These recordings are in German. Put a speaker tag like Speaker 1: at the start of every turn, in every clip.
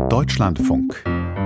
Speaker 1: Deutschlandfunk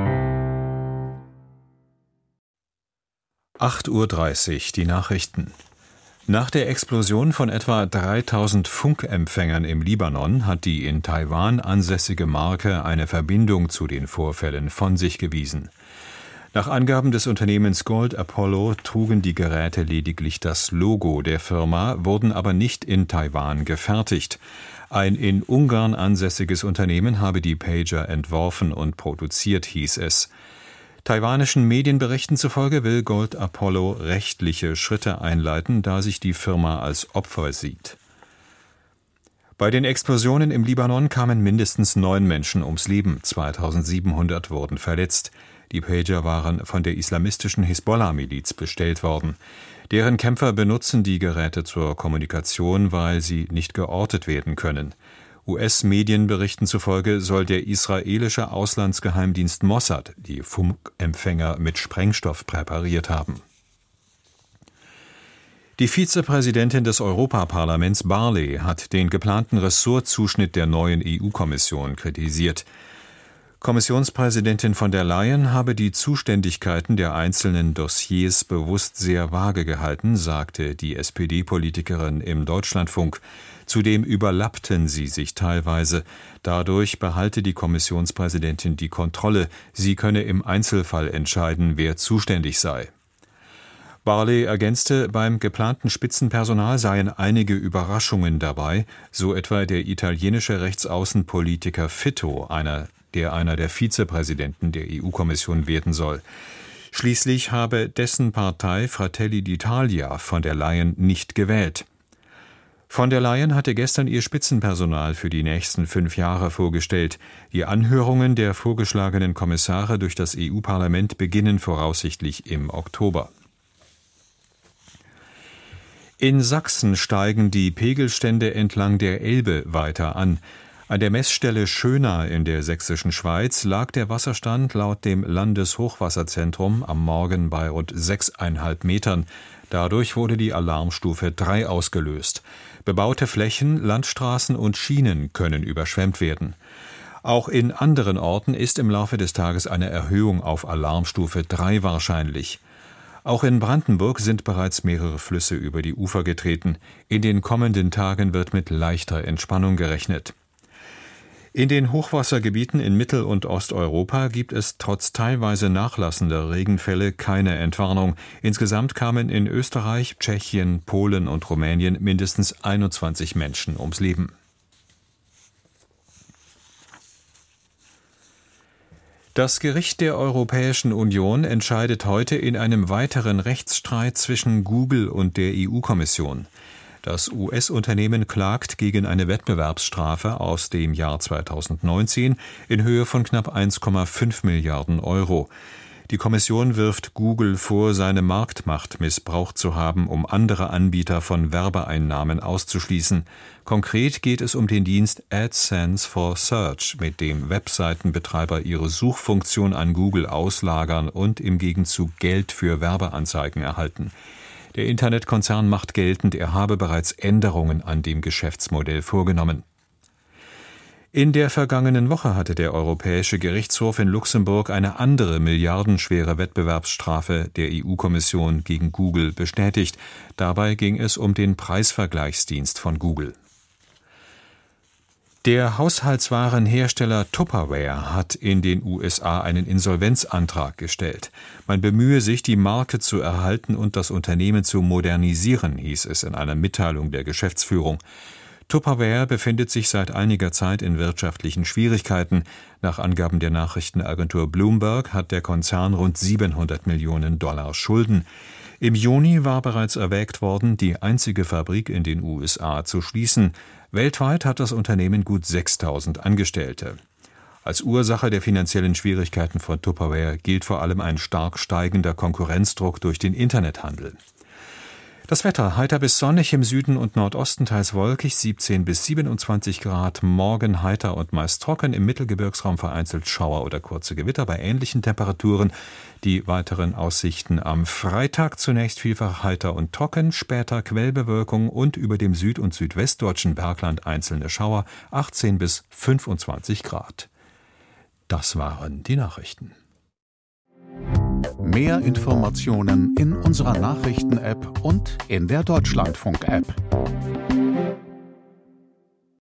Speaker 2: 8:30 Uhr, die Nachrichten. Nach der Explosion von etwa 3000 Funkempfängern im Libanon hat die in Taiwan ansässige Marke eine Verbindung zu den Vorfällen von sich gewiesen. Nach Angaben des Unternehmens Gold Apollo trugen die Geräte lediglich das Logo der Firma, wurden aber nicht in Taiwan gefertigt. Ein in Ungarn ansässiges Unternehmen habe die Pager entworfen und produziert, hieß es. Taiwanischen Medienberichten zufolge will Gold Apollo rechtliche Schritte einleiten, da sich die Firma als Opfer sieht. Bei den Explosionen im Libanon kamen mindestens 9 Menschen ums Leben, 2700 wurden verletzt. Die Pager waren von der islamistischen Hisbollah-Miliz bestellt worden. Deren Kämpfer benutzen die Geräte zur Kommunikation, weil sie nicht geortet werden können. US-Medienberichten zufolge soll der israelische Auslandsgeheimdienst Mossad die Funkempfänger mit Sprengstoff präpariert haben. Die Vizepräsidentin des Europaparlaments Barley hat den geplanten Ressortzuschnitt der neuen EU-Kommission kritisiert. Kommissionspräsidentin von der Leyen habe die Zuständigkeiten der einzelnen Dossiers bewusst sehr vage gehalten, sagte die SPD-Politikerin im Deutschlandfunk. Zudem überlappten sie sich teilweise. Dadurch behalte die Kommissionspräsidentin die Kontrolle. Sie könne im Einzelfall entscheiden, wer zuständig sei. Barley ergänzte, beim geplanten Spitzenpersonal seien einige Überraschungen dabei, so etwa der italienische Rechtsaußenpolitiker Fitto, einer der Vizepräsidenten der EU-Kommission werden soll. Schließlich habe dessen Partei Fratelli d'Italia von der Leyen nicht gewählt. Von der Leyen hatte gestern ihr Spitzenpersonal für die nächsten 5 Jahre vorgestellt. Die Anhörungen der vorgeschlagenen Kommissare durch das EU-Parlament beginnen voraussichtlich im Oktober. In Sachsen steigen die Pegelstände entlang der Elbe weiter an. An der Messstelle Schöna in der sächsischen Schweiz lag der Wasserstand laut dem Landeshochwasserzentrum am Morgen bei rund 6,5 Metern. Dadurch wurde die Alarmstufe 3 ausgelöst. Bebaute Flächen, Landstraßen und Schienen können überschwemmt werden. Auch in anderen Orten ist im Laufe des Tages eine Erhöhung auf Alarmstufe 3 wahrscheinlich. Auch in Brandenburg sind bereits mehrere Flüsse über die Ufer getreten. In den kommenden Tagen wird mit leichter Entspannung gerechnet. In den Hochwassergebieten in Mittel- und Osteuropa gibt es trotz teilweise nachlassender Regenfälle keine Entwarnung. Insgesamt kamen in Österreich, Tschechien, Polen und Rumänien mindestens 21 Menschen ums Leben. Das Gericht der Europäischen Union entscheidet heute in einem weiteren Rechtsstreit zwischen Google und der EU-Kommission. Das US-Unternehmen klagt gegen eine Wettbewerbsstrafe aus dem Jahr 2019 in Höhe von knapp 1,5 Milliarden Euro. Die Kommission wirft Google vor, seine Marktmacht missbraucht zu haben, um andere Anbieter von Werbeeinnahmen auszuschließen. Konkret geht es um den Dienst AdSense for Search, mit dem Webseitenbetreiber ihre Suchfunktion an Google auslagern und im Gegenzug Geld für Werbeanzeigen erhalten. Der Internetkonzern macht geltend, er habe bereits Änderungen an dem Geschäftsmodell vorgenommen. In der vergangenen Woche hatte der Europäische Gerichtshof in Luxemburg eine andere milliardenschwere Wettbewerbsstrafe der EU-Kommission gegen Google bestätigt. Dabei ging es um den Preisvergleichsdienst von Google. Der Haushaltswarenhersteller Tupperware hat in den USA einen Insolvenzantrag gestellt. Man bemühe sich, die Marke zu erhalten und das Unternehmen zu modernisieren, hieß es in einer Mitteilung der Geschäftsführung. Tupperware befindet sich seit einiger Zeit in wirtschaftlichen Schwierigkeiten. Nach Angaben der Nachrichtenagentur Bloomberg hat der Konzern rund $700 Millionen Schulden. Im Juni war bereits erwägt worden, die einzige Fabrik in den USA zu schließen. Weltweit hat das Unternehmen gut 6.000 Angestellte. Als Ursache der finanziellen Schwierigkeiten von Tupperware gilt vor allem ein stark steigender Konkurrenzdruck durch den Internethandel. Das Wetter: heiter bis sonnig, im Süden und Nordosten teils wolkig, 17 bis 27 Grad. Morgen heiter und meist trocken, im Mittelgebirgsraum vereinzelt Schauer oder kurze Gewitter bei ähnlichen Temperaturen. Die weiteren Aussichten: am Freitag zunächst vielfach heiter und trocken, später Quellbewölkung und über dem Süd- und südwestdeutschen Bergland einzelne Schauer, 18 bis 25 Grad. Das waren die Nachrichten.
Speaker 1: Mehr Informationen in unserer Nachrichten-App und in der Deutschlandfunk-App.